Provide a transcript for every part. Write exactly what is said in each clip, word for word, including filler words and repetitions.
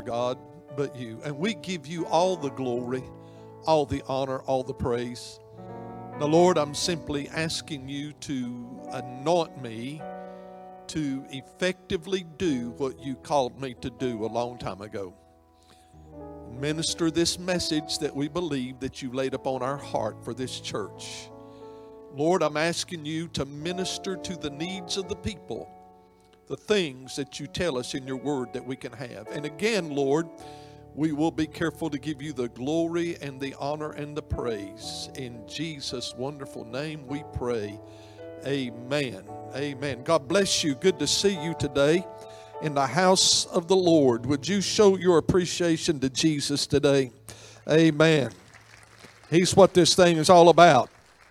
God, but you. And we give you all the glory, all the honor, all the praise. Now, Lord, I'm simply asking you to anoint me to effectively do what you called me to do a long time ago. Minister this message that we believe that you laid upon our heart for this church. Lord, I'm asking you to minister to the needs of the people, the things that you tell us in your word that we can have. And again, Lord, we will be careful to give you the glory and the honor and the praise. In Jesus' wonderful name we pray. Amen. Amen. God bless you. Good to see you today in the house of the Lord. Would you show your appreciation to Jesus today? Amen. He's what this thing is all about.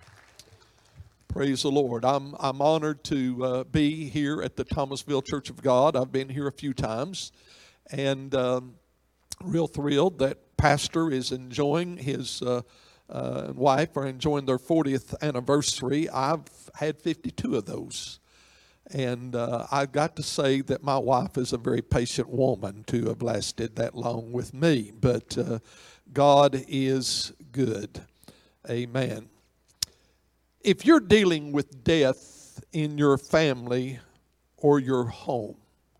Praise the Lord. I'm I'm honored to uh, be here at the Thomasville Church of God. I've been here a few times, and um, real thrilled that Pastor is enjoying his uh, uh, wife are enjoying their fortieth anniversary. I've had fifty-two of those, and uh, I got to say that my wife is a very patient woman to have lasted that long with me. But uh, God is good. Amen. If you're dealing with death in your family or your home,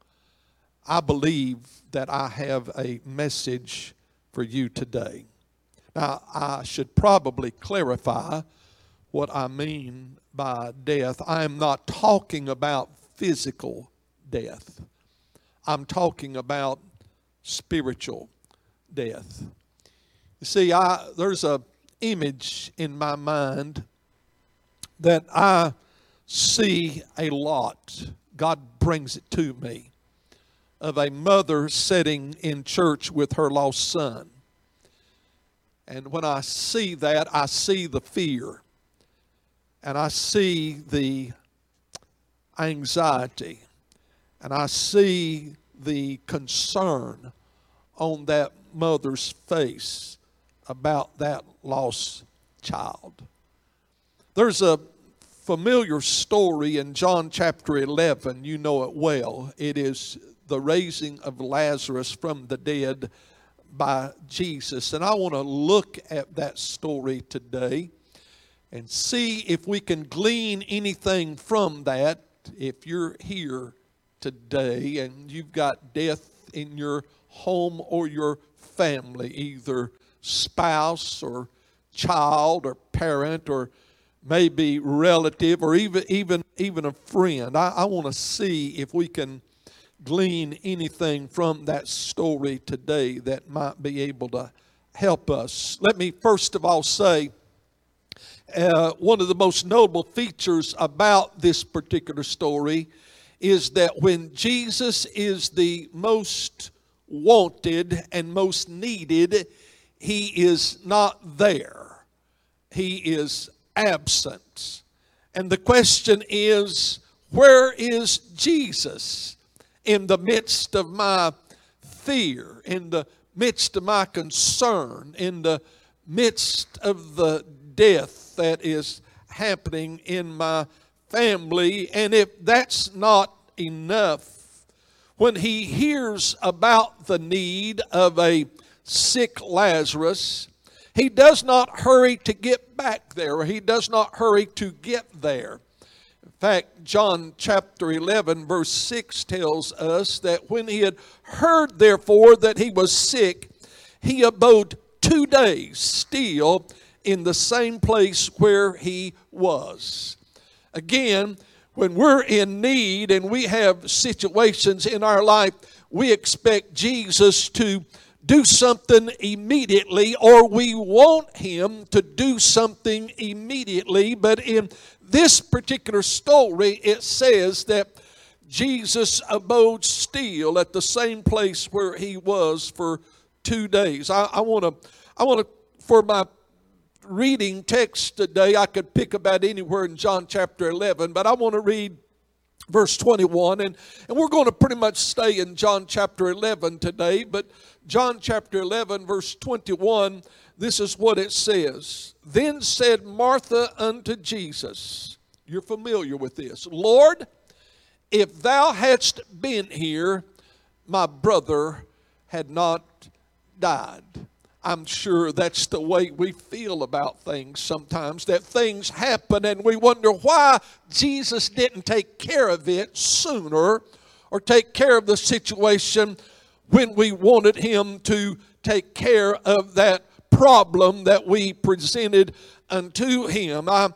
I believe that I have a message for you today. Now, I should probably clarify what I mean by death. I am not talking about physical death. I'm talking about spiritual death. You see, I, there's an image in my mind that I see a lot. God brings it to me, of a mother sitting in church with her lost son. And when I see that, I see the fear. And I see the anxiety. And I see the concern on that mother's face about that lost child. There's a familiar story in John chapter eleven. You know it well. It is the raising of Lazarus from the dead by Jesus. And I want to look at that story today and see if we can glean anything from that. If you're here today and you've got death in your home or your family, either spouse or child or parent or maybe relative or even even even a friend, I, I want to see if we can glean anything from that story today that might be able to help us. Let me first of all say, uh, one of the most notable features about this particular story is that when Jesus is the most wanted and most needed, he is not there. He is absent. And the question is, where is Jesus in the midst of my fear, in the midst of my concern, in the midst of the death that is happening in my family? And if that's not enough, when he hears about the need of a sick Lazarus, he does not hurry to get back there. He does not hurry to get there. In fact, John chapter eleven verse six tells us that when he had heard therefore that he was sick, he abode two days still in the same place where he was. Again, when we're in need and we have situations in our life, we expect Jesus to do something immediately, or we want him to do something immediately. But in this particular story, it says that Jesus abode still at the same place where he was for two days. I, I want to, I want to, for my reading text today, I could pick about anywhere in John chapter eleven, but I want to read verse twenty-one, and, and we're going to pretty much stay in John chapter eleven today. But John chapter eleven verse twenty-one, this is what it says. Then said Martha unto Jesus, you're familiar with this, Lord, if thou hadst been here, my brother had not died. I'm sure that's the way we feel about things sometimes, that things happen and we wonder why Jesus didn't take care of it sooner or take care of the situation when we wanted him to take care of that problem that we presented unto him. I,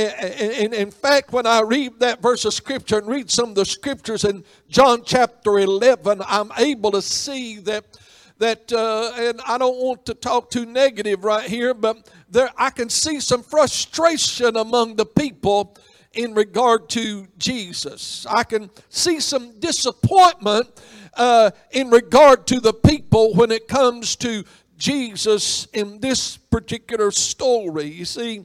and in fact, when I read that verse of Scripture and read some of the Scriptures in John chapter eleven, I'm able to see that That, uh, and I don't want to talk too negative right here, but there I can see some frustration among the people in regard to Jesus. I can see some disappointment uh, in regard to the people when it comes to Jesus in this particular story. You see,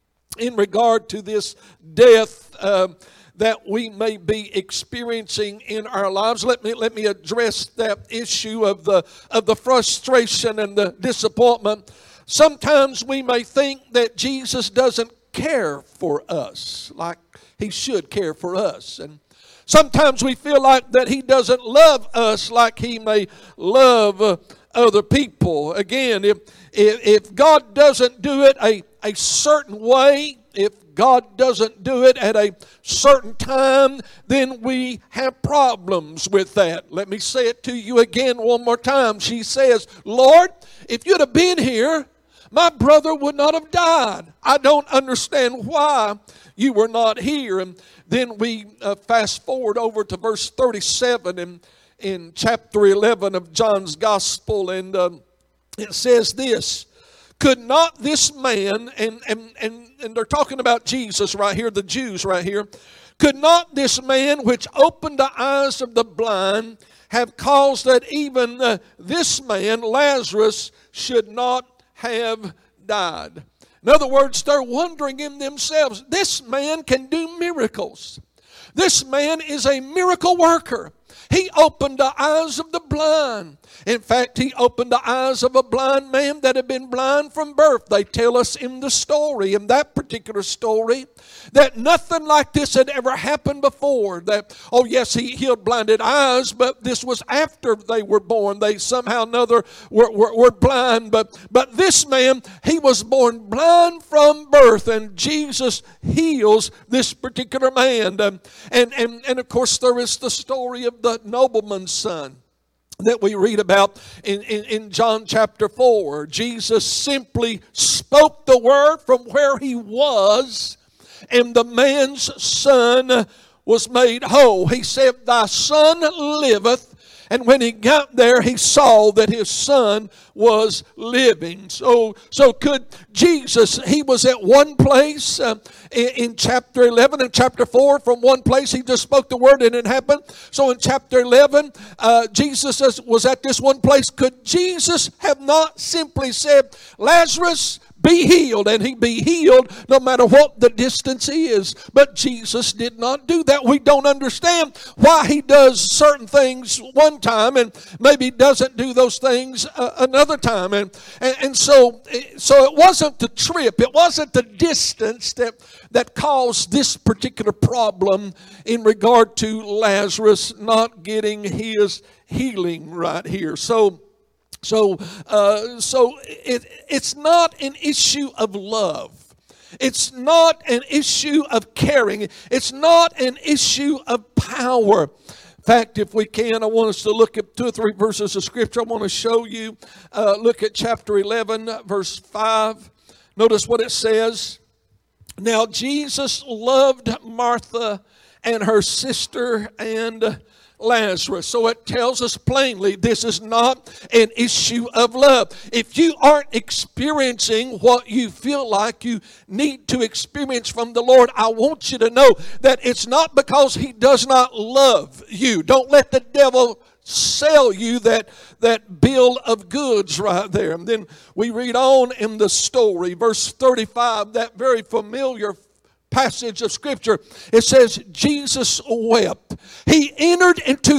in regard to this death uh, that we may be experiencing in our lives. Let me let me address that issue of the of the frustration and the disappointment. Sometimes we may think that Jesus doesn't care for us like he should care for us. And sometimes we feel like that he doesn't love us like he may love uh, other people. Again, if, if if God doesn't do it a, a certain way, if God doesn't do it at a certain time, then we have problems with that. Let me say it to you again one more time. She says, Lord, if you'd have been here, my brother would not have died. I don't understand why you were not here. And then we uh, fast forward over to verse thirty-seven in, in chapter eleven of John's Gospel, and um, it says this. Could not this man, and, and, and, and they're talking about Jesus right here, the Jews right here. Could not this man which opened the eyes of the blind have caused that even uh, this man, Lazarus, should not have died? In other words, they're wondering in themselves, this man can do miracles. This man is a miracle worker. He opened the eyes of the blind. In fact, he opened the eyes of a blind man that had been blind from birth. They tell us in the story, in that particular story, that nothing like this had ever happened before. That, oh yes, he healed blinded eyes, but this was after they were born. They somehow or another were, were, were blind. But, but this man, he was born blind from birth, and Jesus heals this particular man. Um, and, and, and of course, there is the story of the nobleman's son that we read about in, in, in John chapter four. Jesus simply spoke the word from where he was, and the man's son was made whole. He said, thy son liveth. And when he got there, he saw that his son was living. So, so could Jesus, he was at one place uh, in, in chapter eleven and chapter four. From one place, he just spoke the word and it happened. So in chapter eleven, uh, Jesus was at this one place. Could Jesus have not simply said, Lazarus, be healed, and he be healed no matter what the distance is? But Jesus did not do that. We don't understand why he does certain things one time and maybe doesn't do those things uh, another time. And, and, and so, so it wasn't the trip, it wasn't the distance that, that caused this particular problem in regard to Lazarus not getting his healing right here. So, So, uh, so it, it's not an issue of love. It's not an issue of caring. It's not an issue of power. In fact, if we can, I want us to look at two or three verses of Scripture. I want to show you. Uh, look at chapter eleven, verse five. Notice what it says. Now, Jesus loved Martha and her sister and Lazarus. So it tells us plainly this is not an issue of love. If you aren't experiencing what you feel like you need to experience from the Lord, I want you to know that it's not because he does not love you. Don't let the devil sell you that, that bill of goods right there. And then we read on in the story, verse thirty-five, that very familiar passage of Scripture. It says, Jesus wept. He entered into the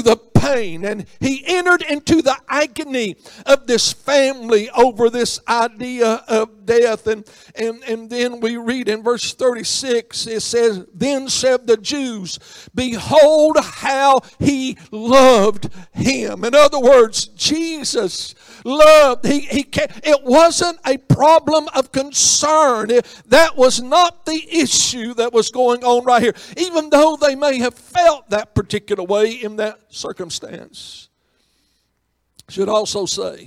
pain, and he entered into the agony of this family over this idea of death. And, and, and then we read in verse thirty-six, it says, "Then said the Jews, behold how he loved him." In other words, Jesus loved. He, he it wasn't a problem of concern. It, that was not the issue that was going on right here, even though they may have felt that particular way in that circumstance. Should also say,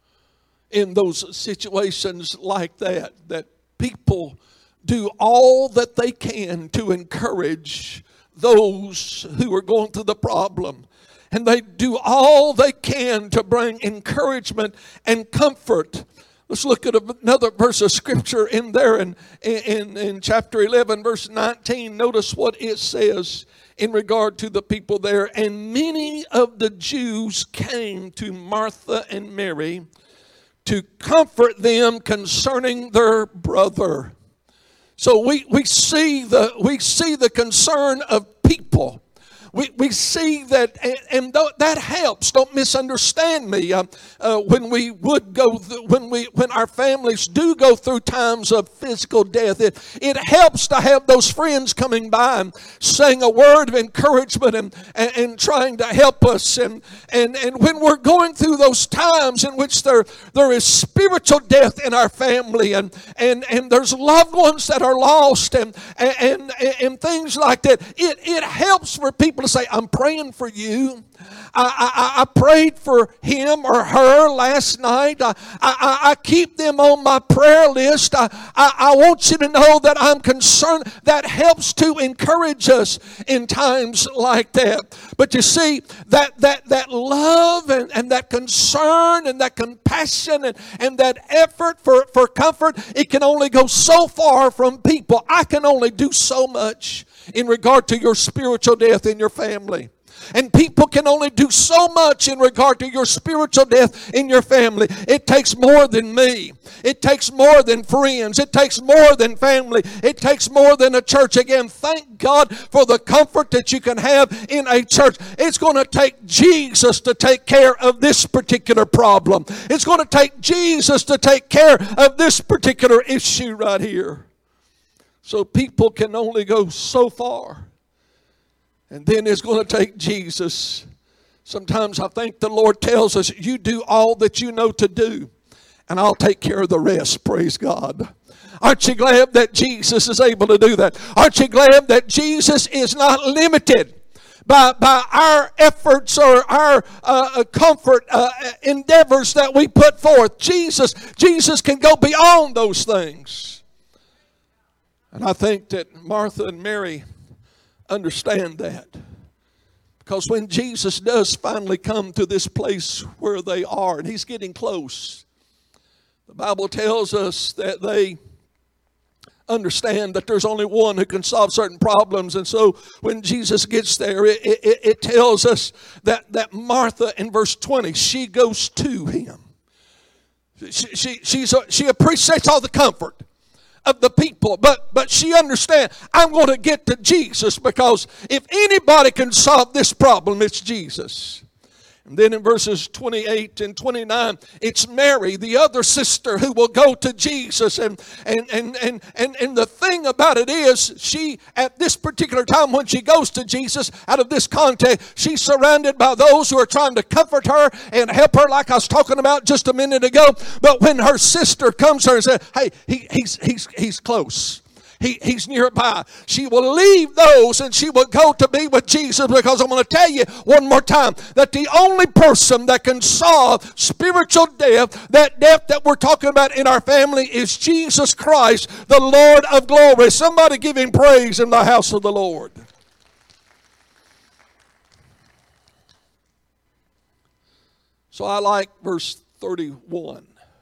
in those situations like that, that people do all that they can to encourage those who are going through the problem. And they do all they can to bring encouragement and comfort. Let's look at another verse of Scripture in there in, in, in chapter eleven, verse nineteen. Notice what it says in regard to the people there. "And many of the Jews came to Martha and Mary to comfort them concerning their brother." So we, we see the we see the concern of people. We, we see that, and, and that helps. Don't misunderstand me. Uh, uh, when we would go, th- when we, when our families do go through times of physical death, it, it helps to have those friends coming by and saying a word of encouragement and, and, and trying to help us. And, and, and when we're going through those times in which there, there is spiritual death in our family, and, and, and there's loved ones that are lost, and, and, and, and things like that, it, it helps for people to say, "I'm praying for you. I, I, I prayed for him or her last night. I, I, I keep them on my prayer list. I, I, I want you to know that I'm concerned." That helps to encourage us in times like that. But you see, that that, that love and, and that concern and that compassion and, and that effort for, for comfort, it can only go so far from people. I can only do so much in regard to your spiritual death in your family. And people can only do so much in regard to your spiritual death in your family. It takes more than me. It takes more than friends. It takes more than family. It takes more than a church. Again, thank God for the comfort that you can have in a church. It's going to take Jesus to take care of this particular problem. It's going to take Jesus to take care of this particular issue right here. So people can only go so far. And then it's going to take Jesus. Sometimes I think the Lord tells us, "You do all that you know to do, and I'll take care of the rest." Praise God. Aren't you glad that Jesus is able to do that? Aren't you glad that Jesus is not limited by, by our efforts or our uh, comfort uh, endeavors that we put forth? Jesus, Jesus can go beyond those things. And I think that Martha and Mary understand that, because when Jesus does finally come to this place where they are, and he's getting close, the Bible tells us that they understand that there's only one who can solve certain problems. And so when Jesus gets there, it, it, it tells us that, that Martha, in verse twenty, she goes to him. She, she, she's a, she appreciates all the comfort of the people, but but she understands, I'm going to get to Jesus, because if anybody can solve this problem, it's Jesus. And then in verses twenty-eight and twenty-nine, it's Mary, the other sister, who will go to Jesus. And and and and and, and the thing about it is, she, at this particular time when she goes to Jesus, out of this context, she's surrounded by those who are trying to comfort her and help her, like I was talking about just a minute ago. But when her sister comes to her and says, "Hey, he, he's he's he's close. He, he's nearby," she will leave those and she will go to be with Jesus, because I'm going to tell you one more time that the only person that can solve spiritual death, that death that we're talking about in our family, is Jesus Christ, the Lord of glory. Somebody give him praise in the house of the Lord. So I like verse thirty-one.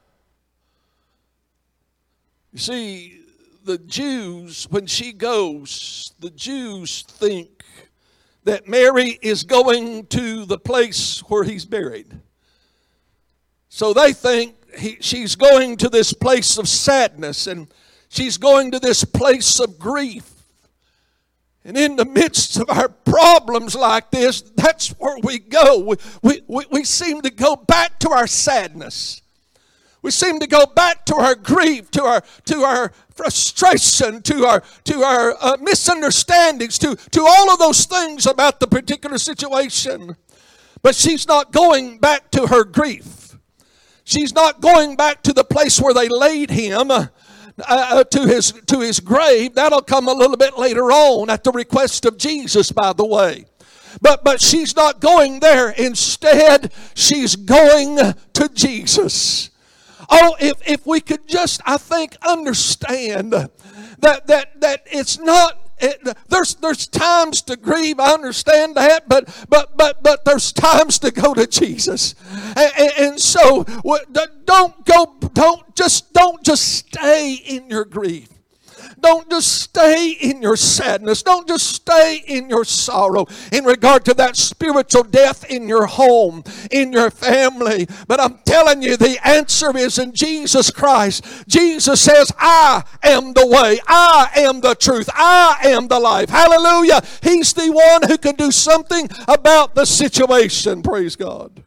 You see, the Jews, when she goes, the Jews think that Mary is going to the place where he's buried. So they think he, she's going to this place of sadness, and she's going to this place of grief. And in the midst of our problems like this, that's where we go. We, we, we, we seem to go back to our sadness. We seem to go back to our grief, to our to our frustration, to our to our uh, misunderstandings, to, to all of those things about the particular situation. But she's not going back to her grief. She's not going back to the place where they laid him. Uh, to his to his grave. That'll come a little bit later on at the request of Jesus, by the way. But but she's not going there. Instead, she's going to Jesus. Oh, if if we could just, I think, understand that that that it's not. It, there's there's times to grieve. I understand that, but but but but there's times to go to Jesus, and, and, and so don't go. Don't just don't just stay in your grief. Don't just stay in your sadness. Don't just stay in your sorrow in regard to that spiritual death in your home, in your family. But I'm telling you, the answer is in Jesus Christ. Jesus says, I am the way. I am the truth. I am the life. Hallelujah. He's the one who can do something about the situation. Praise God.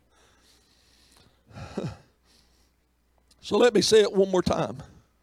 So let me say it one more time.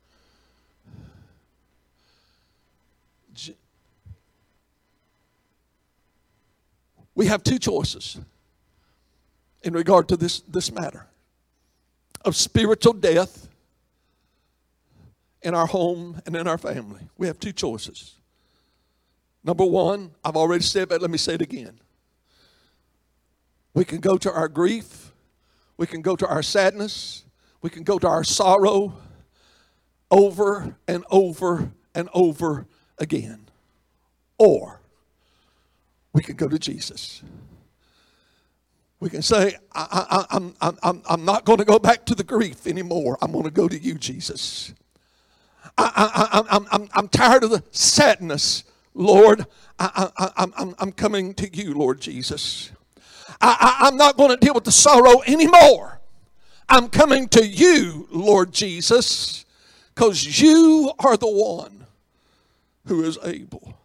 We have two choices in regard to this, this matter of spiritual death in our home and in our family. We have two choices. Number one, I've already said, but let me say it again. We can go to our grief. We can go to our sadness. We can go to our sorrow over and over and over again. Or we can go to Jesus. We can say, I, I, I'm, I'm, I'm not going to go back to the grief anymore. I'm going to go to you, Jesus. I, I, I, I'm, I'm, I'm tired of the sadness, Lord. I, I, I'm, I'm, I'm coming to you, Lord Jesus. I, I, I'm not going to deal with the sorrow anymore. I'm coming to you, Lord Jesus, because you are the one who is able.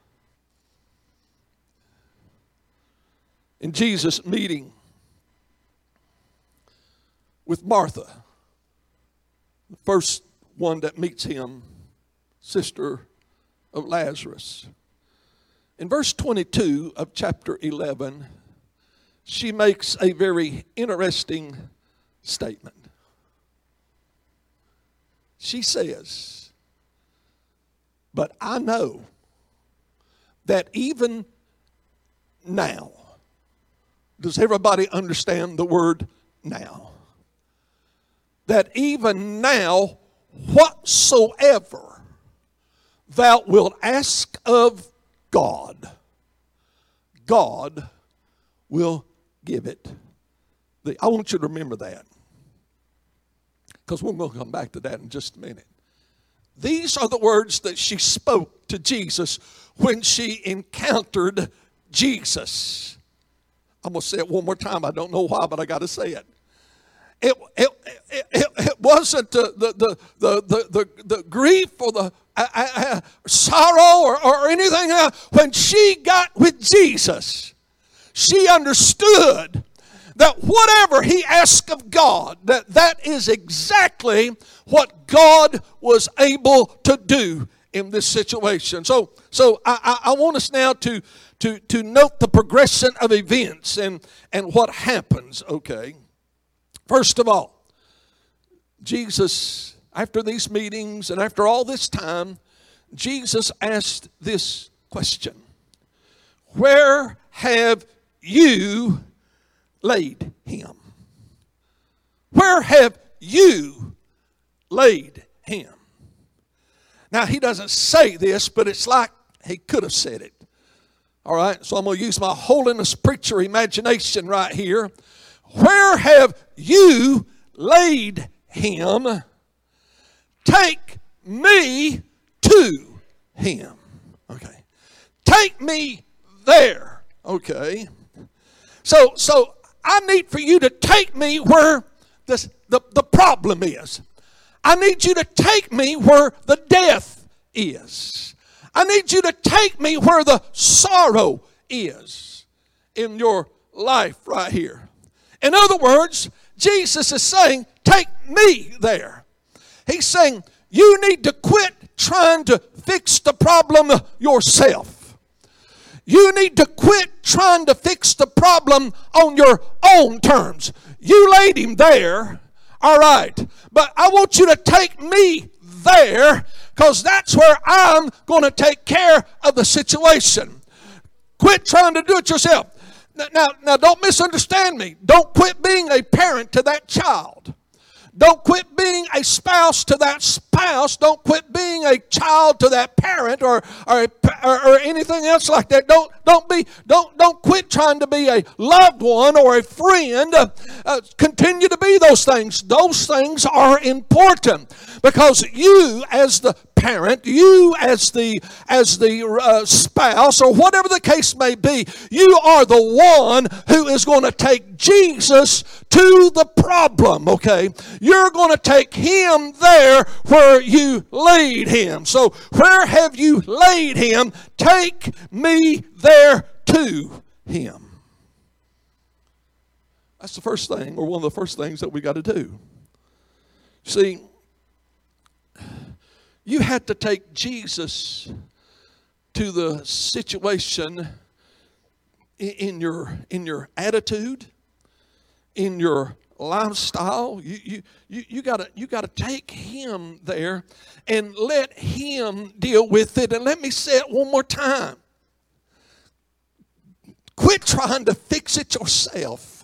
In Jesus' meeting with Martha, the first one that meets him, sister of Lazarus. In verse twenty-two of chapter eleven, she makes a very interesting statement. She says, but I know that even now, does everybody understand the word now? That even now, whatsoever thou wilt ask of God, God will give it thee. I want you to remember that, because we're going to come back to that in just a minute. These are the words that she spoke to Jesus when she encountered Jesus. I'm going to say it one more time. I don't know why, but I got to say it. It, it, it, it, it wasn't the, the, the, the, the, the, the grief or the uh, uh, sorrow or, or anything else. When she got with Jesus, she understood that whatever he asked of God, that that is exactly what God was able to do in this situation. So, so I, I, I want us now to, to, to note the progression of events and, and what happens, okay? First of all, Jesus, after these meetings and after all this time, Jesus asked this question. Where have you laid him? Where have you laid him? Now, he doesn't say this, but it's like he could have said it. All right, so I'm going to use my holiness preacher imagination right here. Where have you laid him? Take me to him. Okay. Take me there. Okay. So, so I need for you to take me where the, the, the problem is. I need you to take me where the death is. I need you to take me where the sorrow is in your life right here. In other words, Jesus is saying, take me there. He's saying, you need to quit trying to fix the problem yourself. You need to quit trying to fix the problem on your own terms. You laid him there, all right, but I want you to take me there, because that's where I'm going to take care of the situation. Quit trying to do it yourself. Now, now, now, don't misunderstand me. Don't quit being a parent to that child. Don't quit being a spouse to that spouse. Don't quit being a child to that parent, or or, or, or anything else like that. Don't don't be don't don't quit trying to be a loved one or a friend. Uh, uh, continue to be those things. Those things are important, because you as the parent, you as the as the uh, spouse, or whatever the case may be, you are the one who is going to take Jesus to the problem. Okay, you're going to take him there where you laid him. So where have you laid him? Take me there to him. That's the first thing, or one of the first things that we got to do. See, you had to take Jesus to the situation in your in your attitude, in your lifestyle. You you you, you gotta you gotta take him there and let him deal with it. And let me say it one more time. Quit trying to fix it yourself.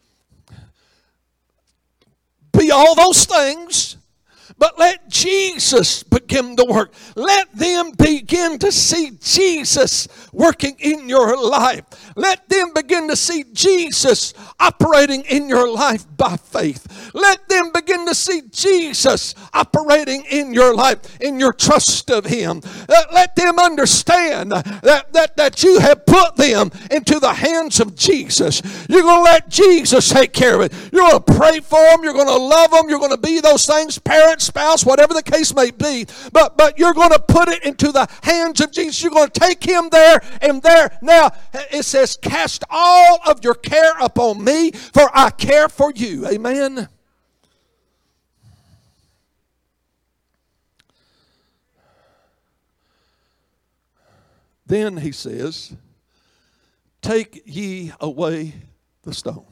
Be all those things, but let Jesus begin to work. Let them begin to see Jesus working in your life. Let them begin to see Jesus operating in your life by faith. Let them begin to see Jesus operating in your life, in your trust of him. Let them understand that, that, that you have put them into the hands of Jesus. You're going to let Jesus take care of it. You're going to pray for them. You're going to love them. You're going to be those things, parents, spouse, whatever the case may be. But, but you're going to put it into the hands of Jesus. You're going to take him there and there. Now, it says, cast all of your care upon me, for I care for you. Amen. Then he says, take ye away the stone.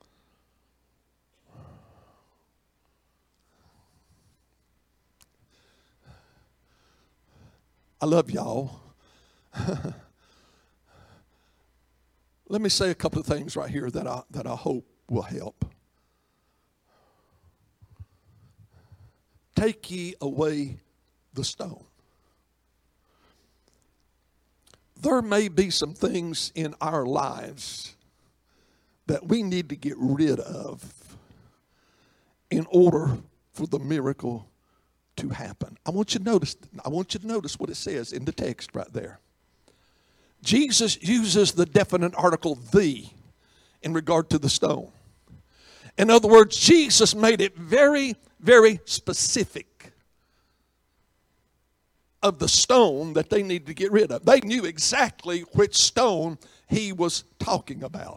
I love y'all. Let me say a couple of things right here that I, that I hope will help. Take ye away the stone. There may be some things in our lives that we need to get rid of in order for the miracle to happen. I want you to notice, I want you to notice what it says in the text right there. Jesus uses the definite article the in regard to the stone. In other words, Jesus made it very, very specific of the stone that they needed to get rid of. They knew exactly which stone he was talking about.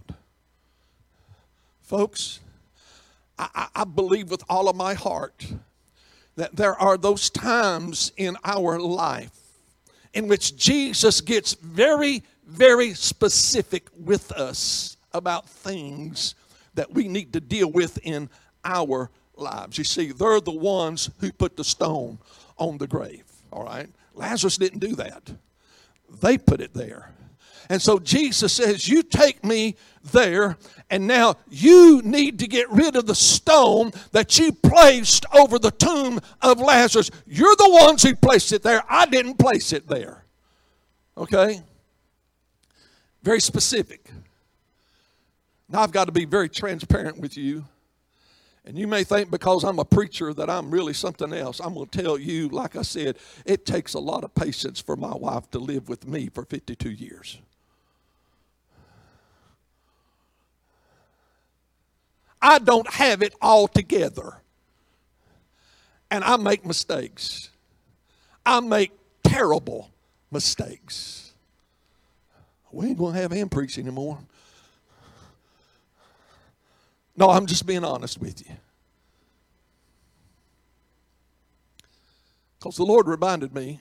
Folks, I, I believe with all of my heart that there are those times in our life in which Jesus gets very, very specific with us about things that we need to deal with in our lives. You see, they're the ones who put the stone on the grave, all right? Lazarus didn't do that. They put it there. And so Jesus says, you take me there, and now you need to get rid of the stone that you placed over the tomb of Lazarus. You're the ones who placed it there. I didn't place it there. Okay? Very specific. Now I've got to be very transparent with you. And you may think because I'm a preacher that I'm really something else. I'm going to tell you, like I said, it takes a lot of patience for my wife to live with me for fifty-two years. I don't have it all together. And I make mistakes. I make terrible mistakes. We ain't going to have him preach anymore. No, I'm just being honest with you. Because the Lord reminded me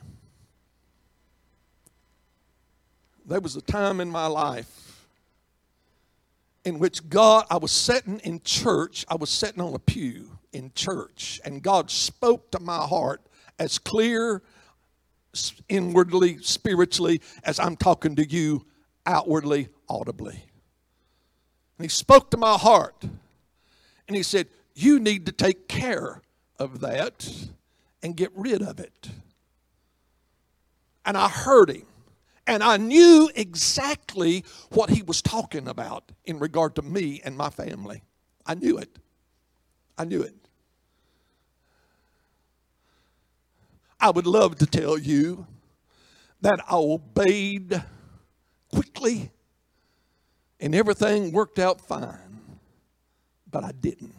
there was a time in my life in which God, I was sitting in church, I was sitting on a pew in church, and God spoke to my heart as clear inwardly, spiritually, as I'm talking to you outwardly, audibly. And he spoke to my heart, and he said, you need to take care of that and get rid of it. And I heard him. And I knew exactly what he was talking about in regard to me and my family. I knew it. I knew it. I would love to tell you that I obeyed quickly and everything worked out fine, but I didn't.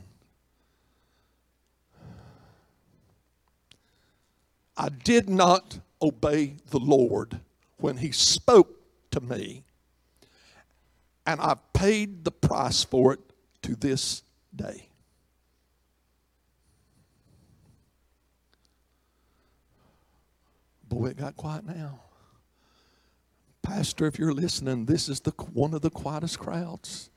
I did not obey the Lord when he spoke to me, and I've paid the price for it to this day. Boy, it got quiet now. Pastor, if you're listening, this is the one of the quietest crowds.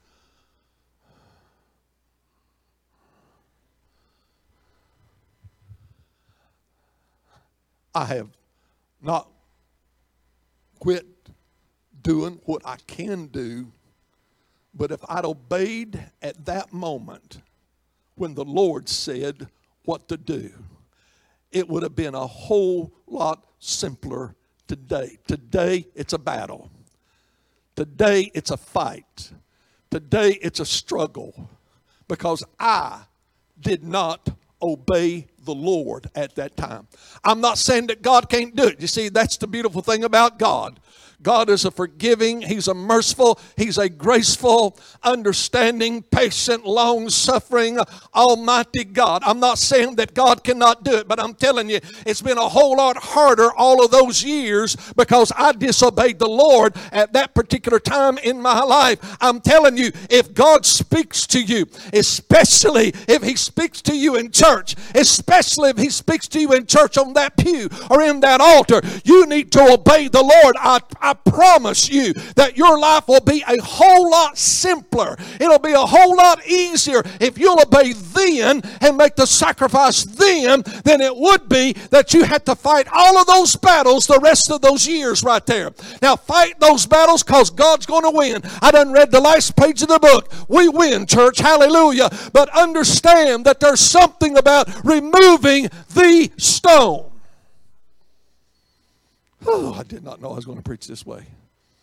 I have not quit doing what I can do, but if I'd obeyed at that moment when the Lord said what to do, it would have been a whole lot simpler today. Today, it's a battle. Today, it's a fight. Today, it's a struggle because I did not obey the Lord at that time. I'm not saying that God can't do it. You see, that's the beautiful thing about God. God is a forgiving, he's a merciful, he's a graceful, understanding, patient, long-suffering, almighty God. I'm not saying that God cannot do it, but I'm telling you, it's been a whole lot harder all of those years because I disobeyed the Lord at that particular time in my life. I'm telling you, if God speaks to you, especially if he speaks to you in church, especially if he speaks to you in church on that pew or in that altar, you need to obey the Lord. I, I promise you that your life will be a whole lot simpler. It'll be a whole lot easier if you'll obey then and make the sacrifice then than it would be that you had to fight all of those battles the rest of those years right there. Now fight those battles because God's going to win. I done read the last page of the book. We win, church. Hallelujah. But understand that there's something about removing the stone. Oh, I did not know I was going to preach this way.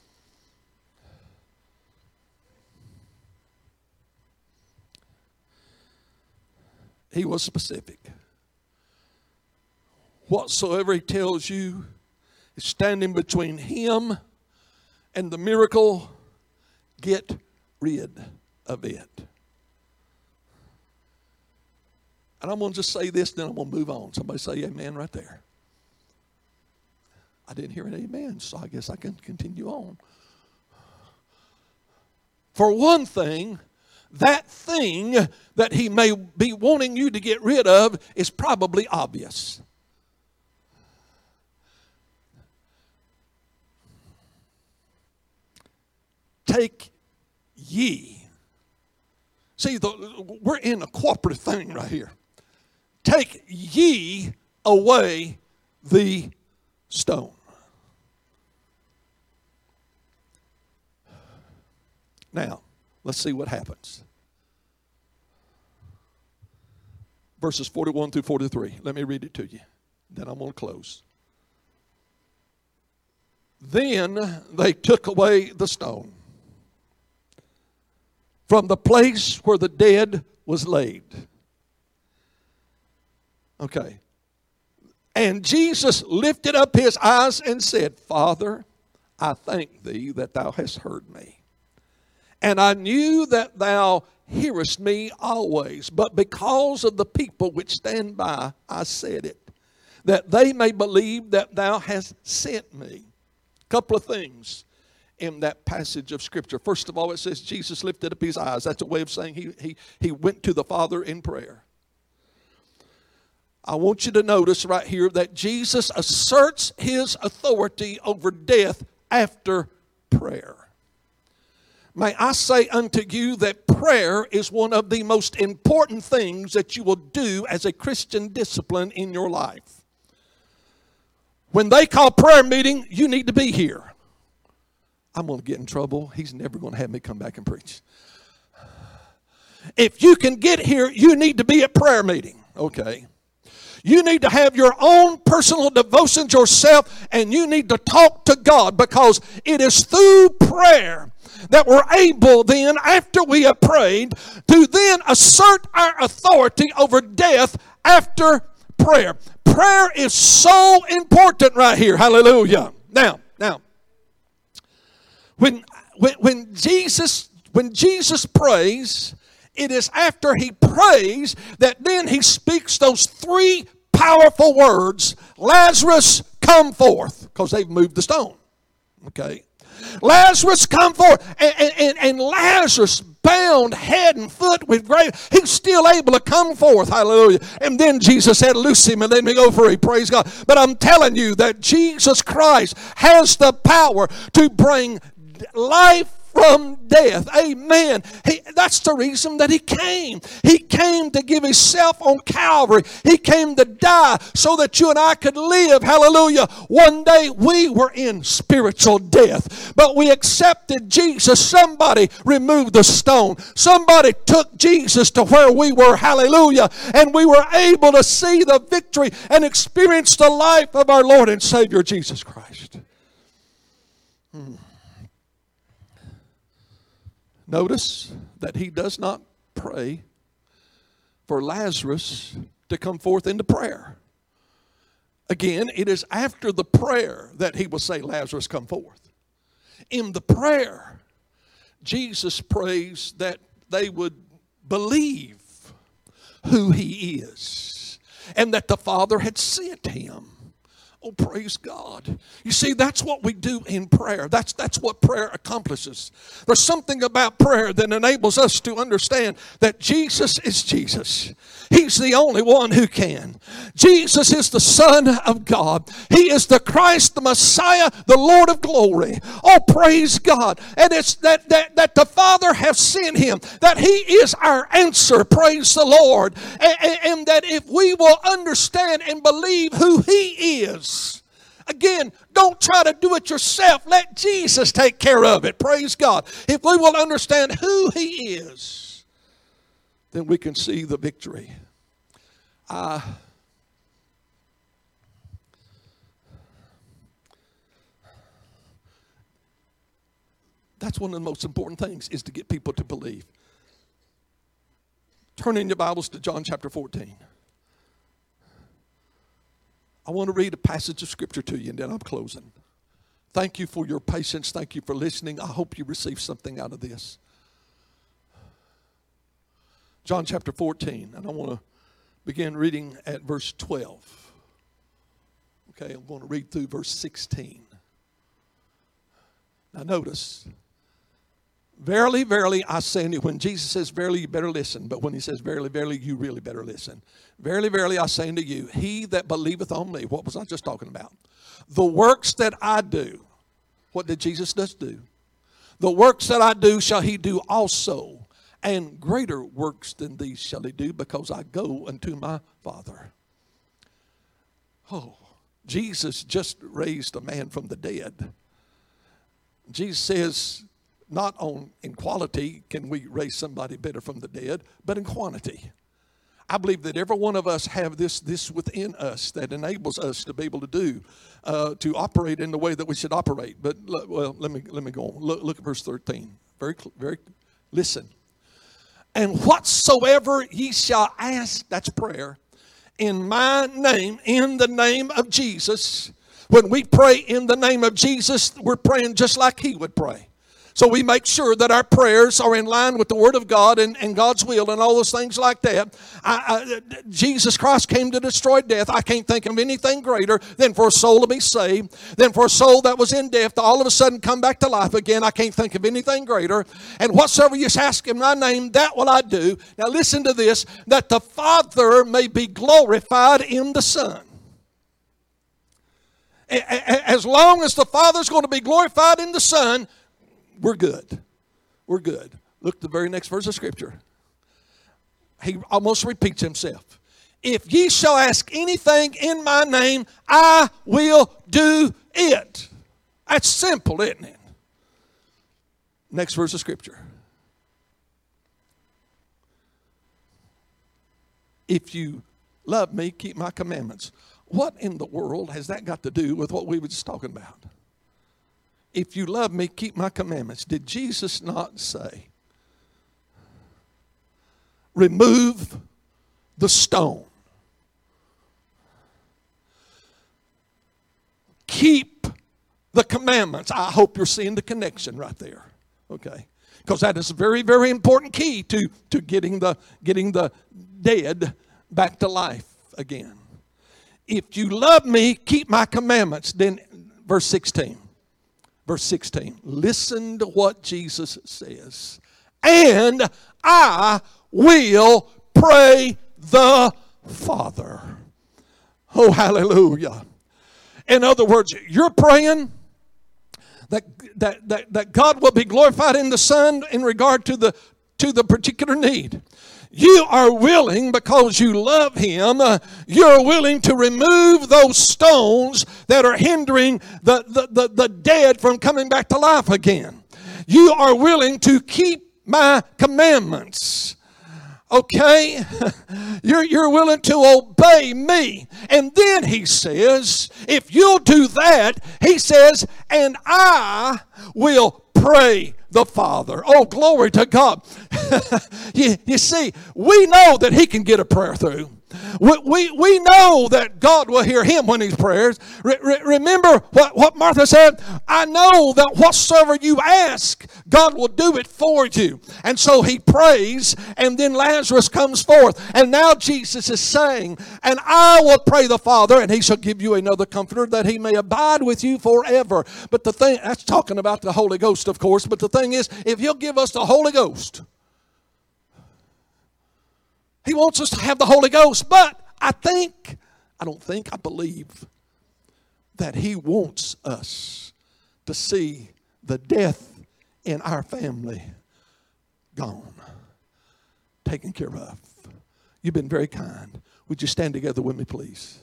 He was specific. Whatsoever he tells you is standing between him and the miracle, get rid of it. And I'm going to just say this, then I'm going to move on. Somebody say amen right there. I didn't hear an amen, so I guess I can continue on. For one thing, that thing that he may be wanting you to get rid of is probably obvious. Take ye. See, the, we're in a cooperative thing right here. Take ye away the stone. Now, let's see what happens. Verses forty-one through forty-three. Let me read it to you. Then I'm going to close. Then they took away the stone from the place where the dead was laid. Okay. And Jesus lifted up his eyes and said, Father, I thank thee that thou hast heard me. And I knew that thou hearest me always, but because of the people which stand by, I said it, that they may believe that thou hast sent me. Couple of things in that passage of Scripture. First of all, it says Jesus lifted up his eyes. That's a way of saying he, he, he went to the Father in prayer. I want you to notice right here that Jesus asserts his authority over death after prayer. May I say unto you that prayer is one of the most important things that you will do as a Christian discipline in your life. When they call prayer meeting, you need to be here. I'm going to get in trouble. He's never going to have me come back and preach. If you can get here, you need to be at prayer meeting. Okay. You need to have your own personal devotions yourself, and you need to talk to God, because it is through prayer that we're able then, after we have prayed, to then assert our authority over death after prayer. Prayer is so important right here. Hallelujah. Now, now, when, when, when Jesus, when Jesus prays, it is after he prays that then he speaks those three powerful words, Lazarus, come forth, because they've moved the stone. Okay. Lazarus, come forth. And, and, and Lazarus, bound head and foot with grave, he's still able to come forth. Hallelujah. And then Jesus said, loose him and let me go free. Praise God. But I'm telling you that Jesus Christ has the power to bring life from death. Amen. He, that's the reason that he came. He came to give himself on Calvary. He came to die so that you and I could live. Hallelujah. One day we were in spiritual death, but we accepted Jesus. Somebody removed the stone. Somebody took Jesus to where we were. Hallelujah. And we were able to see the victory and experience the life of our Lord and Savior Jesus Christ. Hmm. Notice that he does not pray for Lazarus to come forth into prayer. Again, it is after the prayer that he will say, Lazarus, come forth. In the prayer, Jesus prays that they would believe who he is and that the Father had sent him. Oh, praise God. You see, that's what we do in prayer. That's, that's what prayer accomplishes. There's something about prayer that enables us to understand that Jesus is Jesus. He's the only one who can. Jesus is the Son of God. He is the Christ, the Messiah, the Lord of glory. Oh, praise God. And it's that, that, that the Father has sent him, that he is our answer, praise the Lord. And, and, and that if we will understand and believe who he is, again, don't try to do it yourself. Let Jesus take care of it. Praise God. If we will understand who he is, then we can see the victory. Uh, that's one of the most important things, is to get people to believe. Turn in your Bibles to John chapter fourteen. I want to read a passage of Scripture to you, and then I'm closing. Thank you for your patience. Thank you for listening. I hope you receive something out of this. John chapter fourteen, and I want to begin reading at verse twelve. Okay, I'm going to read through verse sixteen. Now notice, verily, verily, I say unto you, when Jesus says verily, you better listen. But when he says verily, verily, you really better listen. Verily, verily, I say unto you, he that believeth on me, what was I just talking about? The works that I do, what did Jesus just do? The works that I do shall he do also, and greater works than these shall he do, because I go unto my Father. Oh, Jesus just raised a man from the dead. Jesus says, not on in quality can we raise somebody better from the dead, but in quantity. I believe that every one of us have this, this within us that enables us to be able to do, uh, to operate in the way that we should operate. But, well, let me, let me go on. Look, look at verse thirteen. Very, very, listen. And whatsoever ye shall ask, that's prayer, in my name, in the name of Jesus. When we pray in the name of Jesus, we're praying just like he would pray. So we make sure that our prayers are in line with the Word of God and, and God's will and all those things like that. I, I, Jesus Christ came to destroy death. I can't think of anything greater than for a soul to be saved, than for a soul that was in death to all of a sudden come back to life again. I can't think of anything greater. And whatsoever you ask in my name, that will I do. Now listen to this, that the Father may be glorified in the Son. As long as the Father's going to be glorified in the Son, we're good. We're good. Look at the very next verse of Scripture. He almost repeats himself. If ye shall ask anything in my name, I will do it. That's simple, isn't it? Next verse of Scripture. If you love me, keep my commandments. What in the world has that got to do with what we were just talking about? If you love me, keep my commandments. Did Jesus not say, remove the stone? Keep the commandments. I hope you're seeing the connection right there. Okay. Because that is a very, very important key to, to getting the getting the dead back to life again. If you love me, keep my commandments. Then verse sixteen. Verse sixteen, listen to what Jesus says. And I will pray the Father. Oh, hallelujah. In other words, you're praying that, that, that, that God will be glorified in the Son in regard to the, to the particular need. You are willing, because you love Him, uh, you're willing to remove those stones that are hindering the, the, the, the dead from coming back to life again. You are willing to keep my commandments. Okay? You're, you're willing to obey me. And then he says, if you'll do that, he says, and I will pray the Father. Oh, glory to God. you, you see, we know that he can get a prayer through. We, we, we know that God will hear him when he prays. Re, re, remember what, what Martha said? I know that whatsoever you ask, God will do it for you. And so he prays, and then Lazarus comes forth. And now Jesus is saying, and I will pray the Father, and he shall give you another comforter, that he may abide with you forever. But the thing, that's talking about the Holy Ghost, of course. But the thing is, if he'll give us the Holy Ghost, he wants us to have the Holy Ghost. But I think, I don't think, I believe that he wants us to see the death in our family gone, taken care of. You've been very kind. Would you stand together with me, please?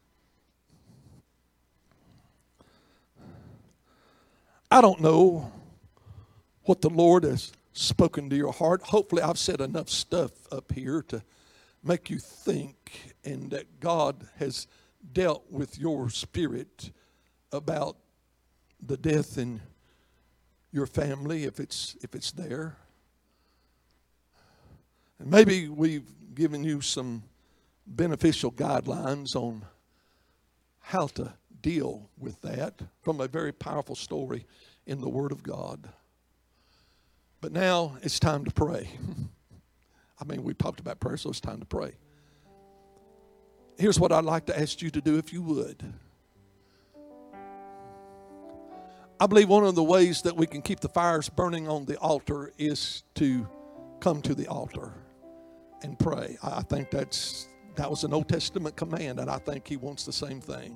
I don't know what the Lord has spoken to your heart. Hopefully I've said enough stuff up here to make you think, and that God has dealt with your spirit about the death in your family, if it's if it's there. And maybe we've given you some beneficial guidelines on how to deal with that from a very powerful story in the Word of God. But now it's time to pray. I mean, we talked about prayer, so it's time to pray. Here's what I'd like to ask you to do, if you would. I believe one of the ways that we can keep the fires burning on the altar is to come to the altar and pray. I think that's that was an Old Testament command, and I think he wants the same thing.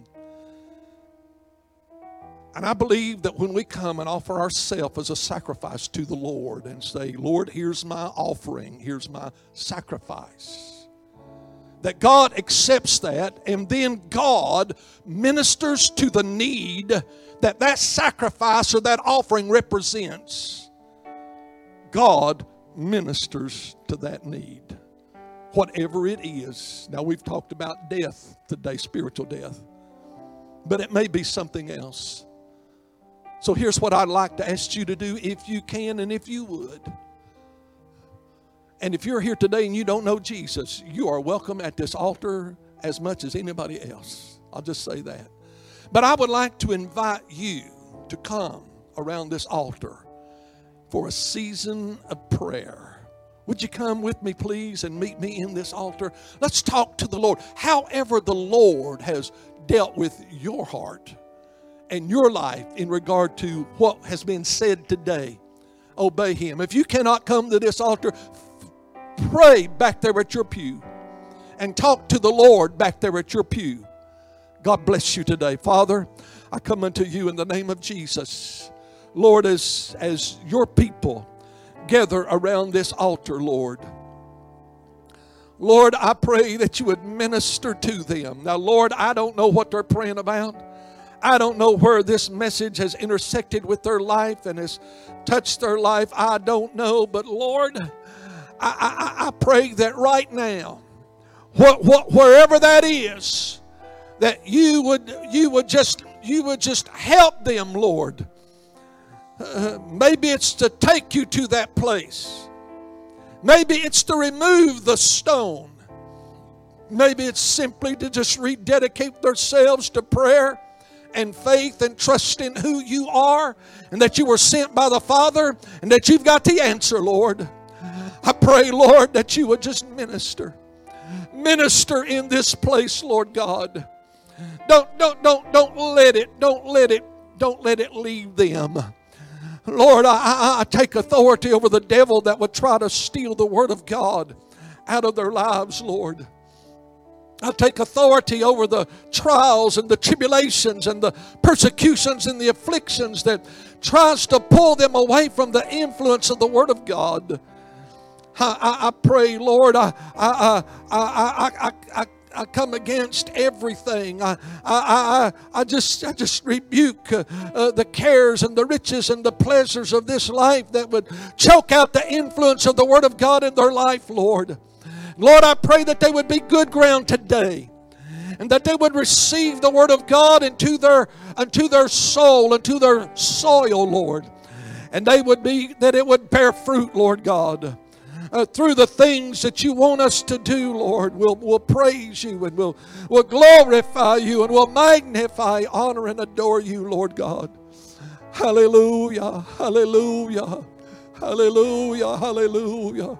And I believe that when we come and offer ourselves as a sacrifice to the Lord and say, Lord, here's my offering, here's my sacrifice, that God accepts that, and then God ministers to the need that that sacrifice or that offering represents. God ministers to that need, whatever it is. Now, we've talked about death today, spiritual death, but it may be something else. So here's what I'd like to ask you to do, if you can and if you would. And if you're here today and you don't know Jesus, you are welcome at this altar as much as anybody else. I'll just say that. But I would like to invite you to come around this altar for a season of prayer. Would you come with me, please, and meet me in this altar? Let's talk to the Lord. However the Lord has dealt with your heart and your life in regard to what has been said today, obey Him. If you cannot come to this altar, pray back there at your pew and talk to the Lord back there at your pew. God bless you today. Father, I come unto you in the name of Jesus. Lord, as, as your people gather around this altar, Lord, Lord, I pray that you would minister to them. Now, Lord, I don't know what they're praying about. I don't know where this message has intersected with their life and has touched their life. I don't know. But, Lord, I, I, I pray that right now, what, what, wherever that is, that you would, you would just, you would just help them, Lord. Uh, maybe it's to take you to that place. Maybe it's to remove the stone. Maybe it's simply to just rededicate themselves to prayer and faith and trust in who you are and that you were sent by the Father and that you've got the answer, Lord. I pray, Lord, that you would just minister. Minister in this place, Lord God. Don't, don't, don't, don't let it, don't let it, don't let it leave them. Lord, I, I, I take authority over the devil that would try to steal the Word of God out of their lives, Lord. I take authority over the trials and the tribulations and the persecutions and the afflictions that tries to pull them away from the influence of the Word of God. I, I, I pray, Lord, I, I, I, I, I, I, I come against everything. I, I, I, I just, I just rebuke uh, uh, the cares and the riches and the pleasures of this life that would choke out the influence of the Word of God in their life, Lord. Lord, I pray that they would be good ground today, and that they would receive the Word of God into their, into their soul, into their soil, Lord, and they would be that it would bear fruit, Lord God. Uh, through the things that you want us to do, Lord, we'll, we'll praise you and we'll, we'll glorify you and we'll magnify, honor, and adore you, Lord God. Hallelujah, hallelujah, hallelujah, hallelujah,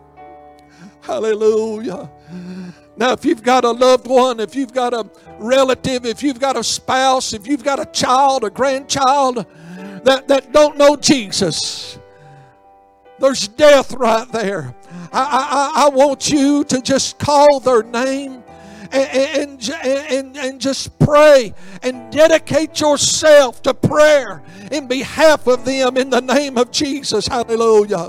hallelujah. Now, if you've got a loved one, if you've got a relative, if you've got a spouse, if you've got a child, a grandchild that, that don't know Jesus, there's death right there. I, I, I want you to just call their name and, and, and, and just pray and dedicate yourself to prayer in behalf of them in the name of Jesus. Hallelujah.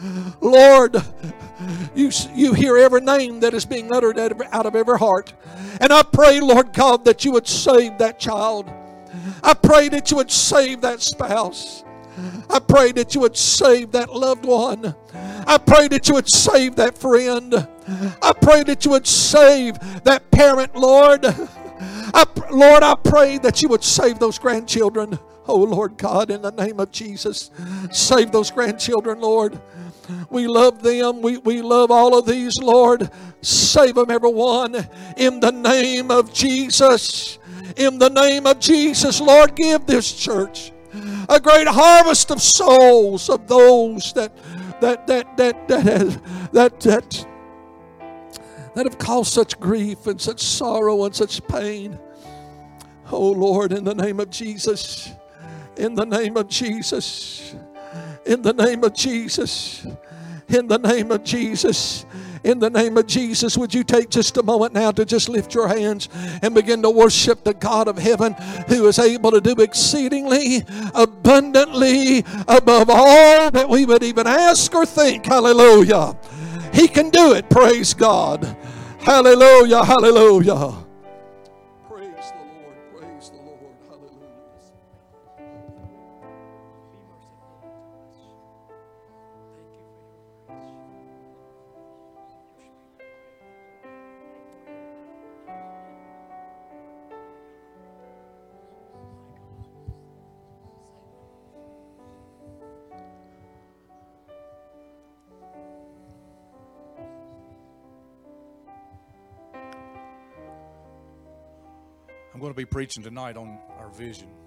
Lord, you, you hear every name that is being uttered out of every heart. And I pray, Lord God, that you would save that child. I pray that you would save that spouse. I pray that you would save that loved one. I pray that you would save that friend. I pray that you would save that parent, Lord. I, Lord, I pray that you would save those grandchildren. Oh, Lord God, in the name of Jesus, save those grandchildren, Lord. We love them. We, we love all of these, Lord. Save them, everyone, in the name of Jesus. In the name of Jesus, Lord, give this church a great harvest of souls, of those that that that that that has, that that that have caused such grief and such sorrow and such pain. Oh Lord, in the name of Jesus, in the name of Jesus, in the name of Jesus, in the name of Jesus. In the name of Jesus, would you take just a moment now to just lift your hands and begin to worship the God of heaven who is able to do exceedingly abundantly above all that we would even ask or think. Hallelujah. He can do it. Praise God. Hallelujah. Hallelujah. Praise the Lord. Praise the Lord. Hallelujah. I'm going to be preaching tonight on our vision.